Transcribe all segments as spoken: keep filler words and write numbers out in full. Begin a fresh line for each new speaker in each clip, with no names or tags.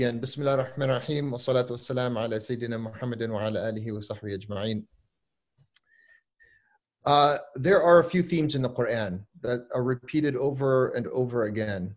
Again, Bismillah ar-Rahman ar-Rahim, wa salatu wa salam ala Sayyidina Muhammadin wa ala alihi wa sahbihi ajma'in. Uh, there are a few themes in the Quran that are repeated over and over again.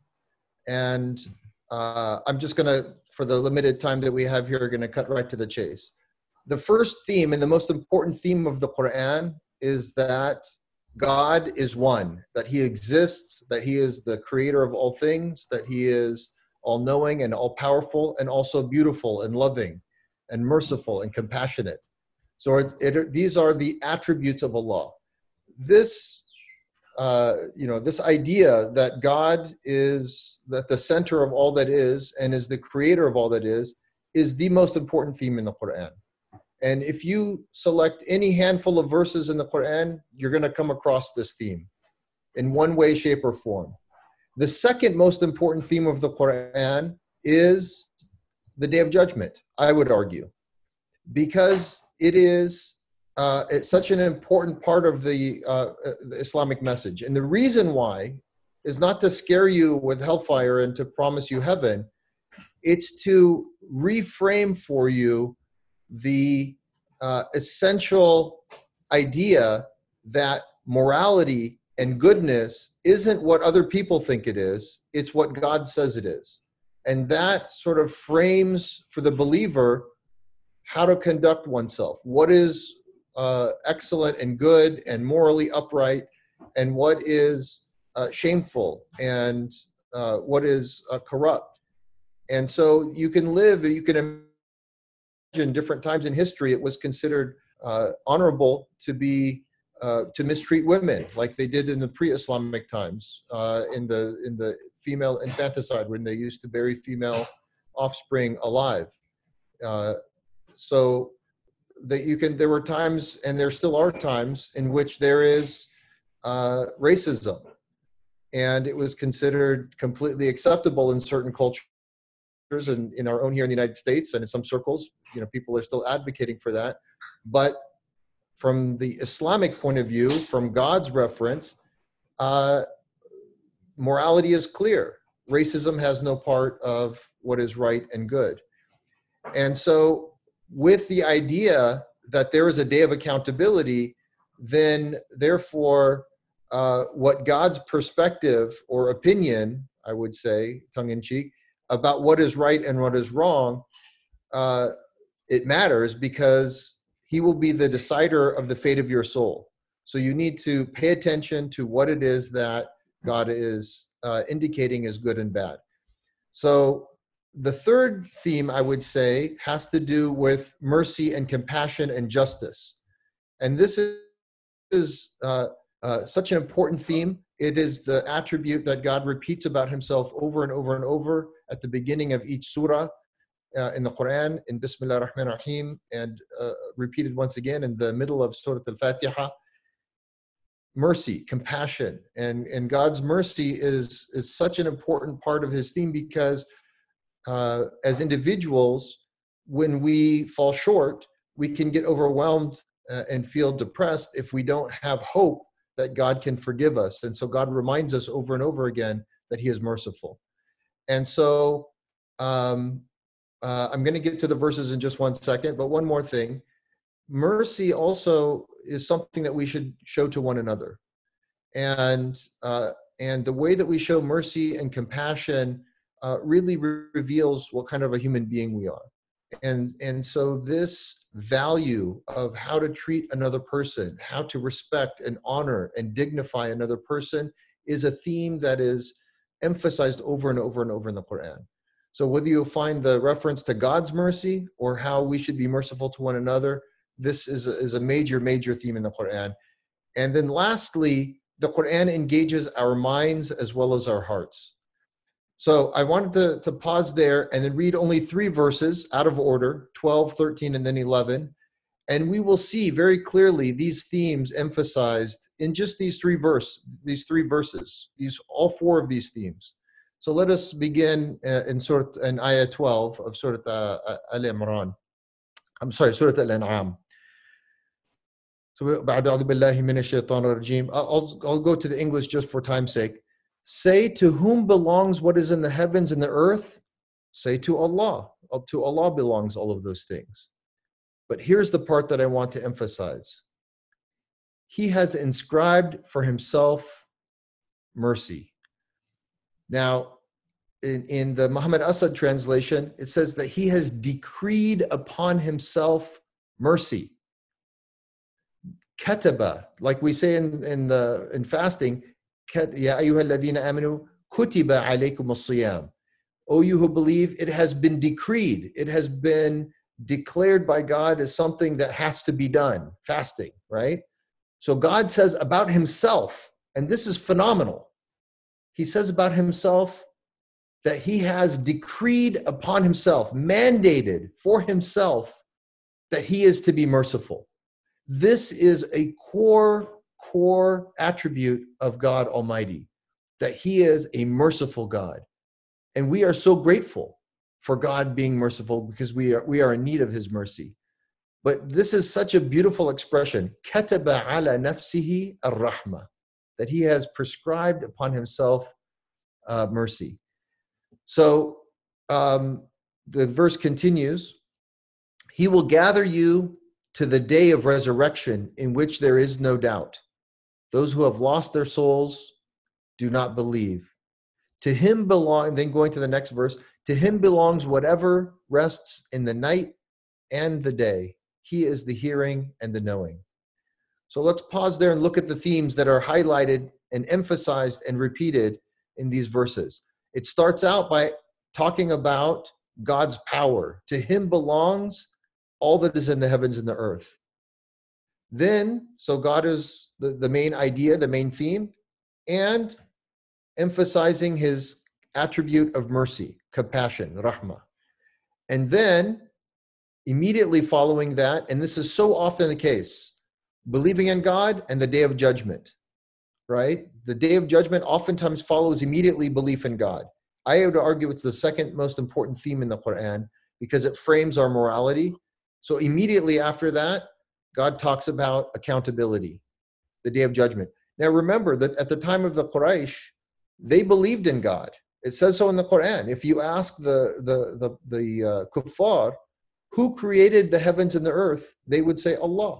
And uh, I'm just going to, for the limited time that we have here, going to cut right to the chase. The first theme and the most important theme of the Quran is that God is one, that he exists, that he is the creator of all things, that he is all-knowing and all-powerful, and also beautiful and loving and merciful and compassionate. So it, it, these are the attributes of Allah. This, uh, you know, this idea that God is at the center of all that is and is the creator of all that is, is the most important theme in the Quran. And if you select any handful of verses in the Quran, you're going to come across this theme in one way, shape, or form. The second most important theme of the Quran is the Day of Judgment, I would argue, because it is uh, it's such an important part of the, uh, the Islamic message. And the reason why is not to scare you with hellfire and to promise you heaven. It's to reframe for you the uh, essential idea that morality and goodness isn't what other people think it is, it's what God says it is. And that sort of frames for the believer how to conduct oneself. What is uh, excellent and good and morally upright, and what is uh, shameful and uh, what is uh, corrupt. And so you can live, you can imagine different times in history it was considered uh, honorable to be Uh, to mistreat women, like they did in the pre-Islamic times, uh, in the in the female infanticide, when they used to bury female offspring alive. Uh, so that you can, there were times, and there still are times, in which there is uh, racism, and it was considered completely acceptable in certain cultures, and in our own here in the United States, and in some circles, you know, people are still advocating for that, but from the Islamic point of view, from God's reference, uh, morality is clear. Racism has no part of what is right and good. And so with the idea that there is a day of accountability, then therefore uh, what God's perspective or opinion, I would say, tongue-in-cheek, about what is right and what is wrong, uh, it matters because he will be the decider of the fate of your soul. So you need to pay attention to what it is that God is uh, indicating is good and bad. So the third theme, I would say, has to do with mercy and compassion and justice. And this is uh, uh, such an important theme. It is the attribute that God repeats about himself over and over and over at the beginning of each surah, Uh, in the Quran, in Bismillah ar-Rahman ar-Rahim, and uh, repeated once again in the middle of Surah Al-Fatiha. Mercy, compassion, and, and God's mercy is, is such an important part of his theme because uh, as individuals, when we fall short, we can get overwhelmed uh, and feel depressed if we don't have hope that God can forgive us. And so God reminds us over and over again that he is merciful. And so, um, Uh, I'm going to get to the verses in just one second, but one more thing. Mercy also is something that we should show to one another. And uh, and the way that we show mercy and compassion uh, really re- reveals what kind of a human being we are. And, and so this value of how to treat another person, how to respect and honor and dignify another person is a theme that is emphasized over and over and over in the Quran. So whether you find the reference to God's mercy or how we should be merciful to one another, this is a, is a major, major theme in the Quran. And then lastly, the Quran engages our minds as well as our hearts. So I wanted to, to pause there and then read only three verses out of order, twelve, thirteen, and then eleven. And we will see very clearly these themes emphasized in just these three verse, these three verses, these all four of these themes. So let us begin uh, in Surah, in Ayah twelve of Surah uh, Al-Imran. I'm sorry, Surah Al-An'am. So I'll, I'll go to the English just for time's sake. Say, to whom belongs what is in the heavens and the earth? Say to Allah. To Allah belongs all of those things. But here's the part that I want to emphasize. He has inscribed for himself mercy. Now, in, in the Muhammad Asad translation, it says that he has decreed upon himself mercy. Kataba, like we say in, in, the, in fasting, Ya ayyuha alladhina amanu kutiba alaykum as-siyam. O you who believe, it has been decreed. It has been declared by God as something that has to be done, fasting, right? So God says about himself, and this is phenomenal. He says about himself that he has decreed upon himself, mandated for himself, that he is to be merciful. This is a core, core attribute of God Almighty, that he is a merciful God. And we are so grateful for God being merciful because we are, we are in need of his mercy. But this is such a beautiful expression, kataba ala nafsihi ar-rahma, that he has prescribed upon himself uh, mercy. So um, the verse continues, he will gather you to the day of resurrection in which there is no doubt. Those who have lost their souls do not believe. To him belong, then going to the next verse, to him belongs whatever rests in the night and the day. He is the hearing and the knowing. So let's pause there and look at the themes that are highlighted and emphasized and repeated in these verses. It starts out by talking about God's power. To him belongs all that is in the heavens and the earth. Then, so God is the, the main idea, the main theme, and emphasizing his attribute of mercy, compassion, rahmah. And then, immediately following that, and this is so often the case, believing in God and the day of judgment, right? The day of judgment oftentimes follows immediately belief in God. I would argue it's the second most important theme in the Quran because it frames our morality. So immediately after that, God talks about accountability, the day of judgment. Now remember that at the time of the Quraysh, they believed in God. It says so in the Quran. If you ask the, the, the, the uh, kuffar, who created the heavens and the earth, they would say Allah.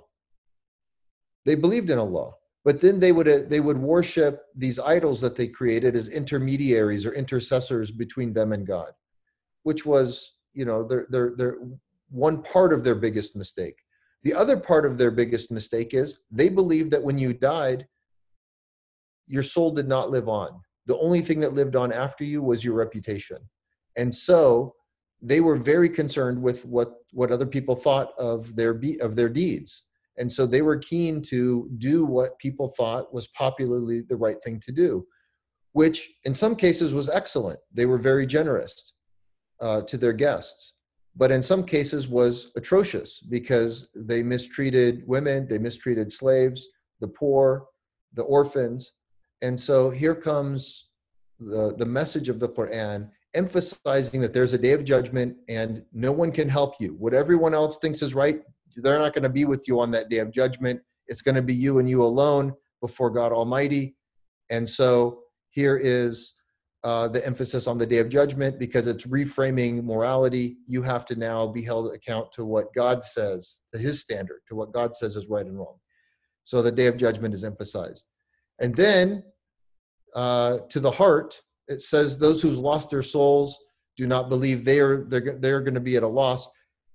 They believed in Allah. But then they would, uh, they would worship these idols that they created as intermediaries or intercessors between them and God, which was, you know, their, their, their, one part of their biggest mistake. The other part of their biggest mistake is they believed that when you died, your soul did not live on. The only thing that lived on after you was your reputation. And so they were very concerned with what, what other people thought of their, be, of their deeds. And so they were keen to do what people thought was popularly the right thing to do, which in some cases was excellent. They were very generous uh, to their guests, but in some cases was atrocious because they mistreated women, they mistreated slaves, the poor, the orphans. And so here comes the, the message of the Quran, emphasizing that there's a day of judgment and no one can help you. What everyone else thinks is right, they're not going to be with you on that day of judgment. It's going to be you and you alone before God Almighty. And so here is uh, the emphasis on the day of judgment because it's reframing morality. You have to now be held account to what God says, to his standard, to what God says is right and wrong. So the day of judgment is emphasized. And then uh, to the heart, it says those who've lost their souls do not believe they are, they're, they're going to be at a loss.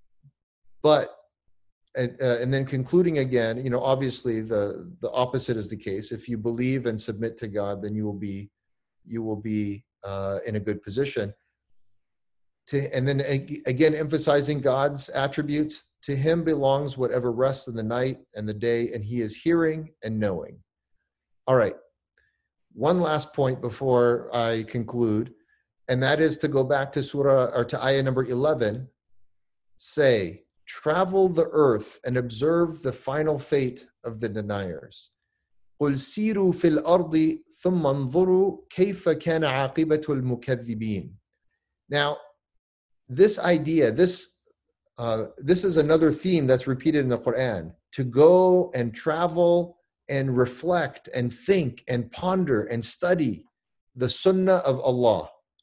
But And, uh, and then concluding again, you know, obviously the, the opposite is the case. If you believe and submit to God, then you will be, you will be uh, in a good position. To, and then again, emphasizing God's attributes. To him belongs whatever rests in the night and the day, and he is hearing and knowing. All right. One last point before I conclude, and that is to go back to Surah, or to ayah number eleven. Say, travel the earth and observe the final fate of the deniers. قُلْ سِيرُوا فِي الْأَرْضِ ثُمَّ انظُرُوا كَيْفَ كَانَ عَاقِبَةُ الْمُكَذِّبِينَ. Now, this idea, this, uh, this is another theme that's repeated in the Quran, to go and travel and reflect and think and ponder and study the sunnah of Allah.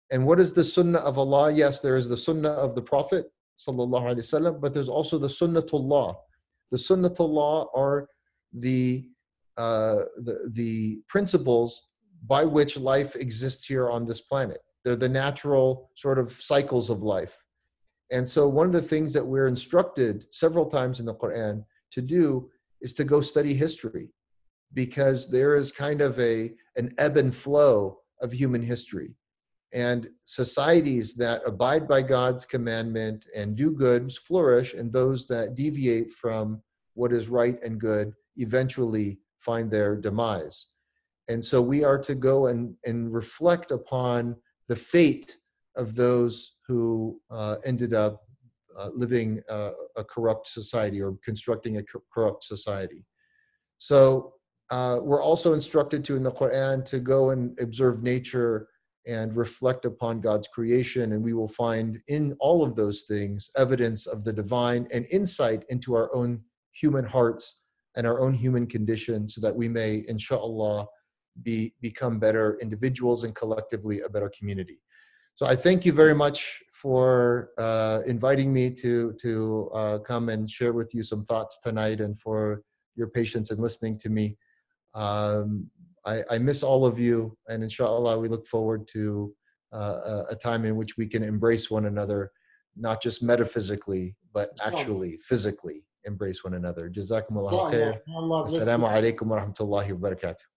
And what is the sunnah of Allah? Yes, there is the sunnah of the Prophet, sallallahu alaihi wasallam, but there's also the sunnatullah. The sunnatullah are the, uh, the, the principles by which life exists here on this planet. They're the natural sort of cycles of life. And so one of the things that we're instructed several times in the Quran to do is to go study history, because there is kind of a, an ebb and flow of human history. And societies that abide by God's commandment and do good flourish, and those that deviate from what is right and good eventually find their demise. And so we are to go and, and reflect upon the fate of those who uh, ended up uh, living uh, a corrupt society or constructing a co- corrupt society. So uh, we're also instructed to, in the Quran, to go and observe nature and reflect upon God's creation. And we will find in all of those things evidence of the divine and insight into our own human hearts and our own human condition, so that we may, inshallah, be, become better individuals and collectively a better community. So I thank you very much for uh, inviting me to, to uh, come and share with you some thoughts tonight, and for your patience in listening to me. Um, I, I miss all of you, and inshallah, we look forward to uh, a, a time in which we can embrace one another, not just metaphysically, but actually, physically embrace one another. Jazakumullahu khair.
Allah bless you.
Assalamu alaikum wa rahmatullahi wa barakatuh.